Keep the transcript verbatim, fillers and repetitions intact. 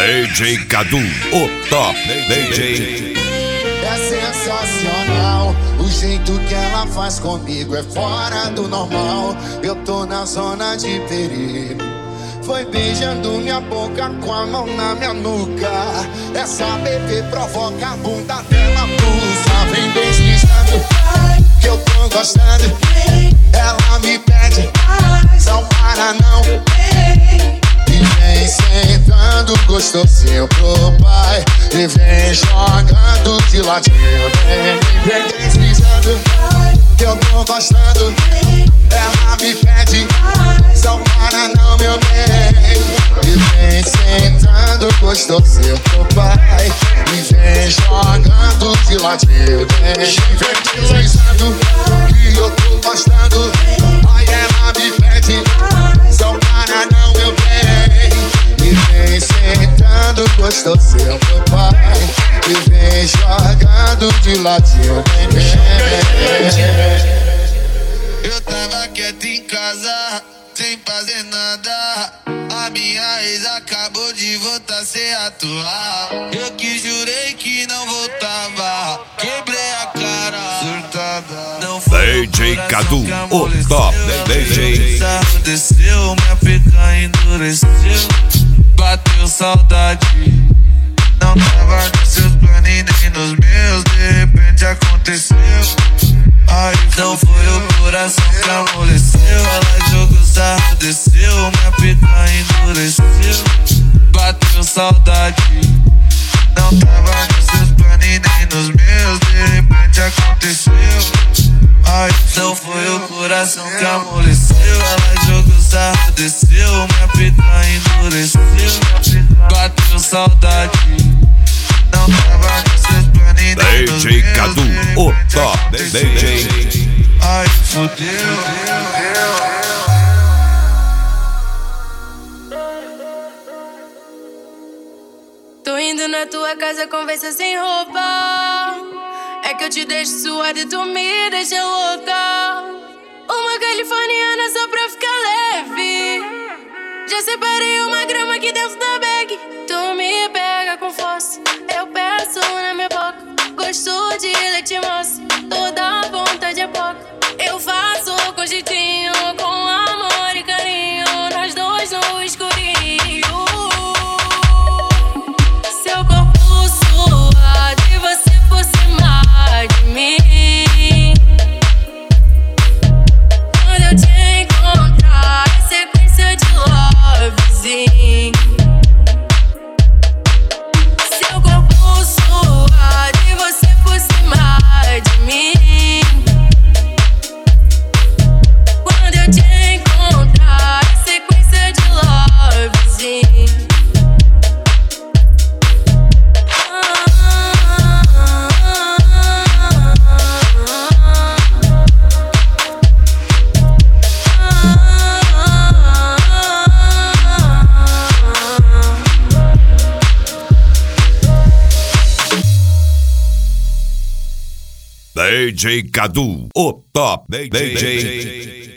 D J Cadu, o top D J. É sensacional, o jeito que ela faz comigo é fora do normal. Eu tô na zona de perigo. Foi beijando minha boca com a mão na minha nuca. Essa bebê provoca a bunda dela pulsa. Vem deslizando, que eu tô gostando. Ela me pede, não para não. E vem sentando gostosinho pro pai. E vem jogando de ladinho. Vem, vem deslizando, que eu tô gostando. Ela me pede, não para não, meu bem. E vem sentando gostosinho pro pai. E vem jogando de ladinho. Vem, vem deslizando, que eu tô gostando. Aí ela me pede, não para não, meu bem. E vem sentando gostosinho pro pai. E vem jogando de ladinho. Vem, vem. Eu tava quieto em casa, sem fazer nada. A minha ex acabou de voltar sem atuar. Eu que jurei que não voltava, quebrei a cara, surtada. Não foi D J Cadu, o top D J. O sarro desceu, minha pica endureceu. Bateu saudade, não tava nos seus planos nem nos meus. De repente aconteceu. Aí não foi o coração que amoleceu. Ela jogou sarro, desceu, minha pica endureceu. Bateu saudade, não tava nos seus planos nem nos meus. De repente aconteceu. Aí não foi o coração que amoleceu. Ela jogou sarro, desceu, minha pica endureceu. Bateu saudade, não tava nos seus planos nem nos meus. D J Cadu, o top D J. Ai, fodeu. Tô indo na tua casa, conversa sem roupa. É que eu te deixo suada e tu me deixa louca. Uma californiana só pra ficar leve. Já separei uma grama aqui dentro da bag. Tu me pega com força, eu peço na minha boca. Gosto de leite moça, toda vontade é pouca. Eu faço com jeitinho, com amor e carinho. Nós dois no escurinho. Seu corpo suado e você por cima de mim. Quando eu te encontrar, é sequência de lovezinho. Seu corpo suado e você por cima de mim. Quando eu te encontrar, é sequência de lovezinho. D J Cadu, o top D J.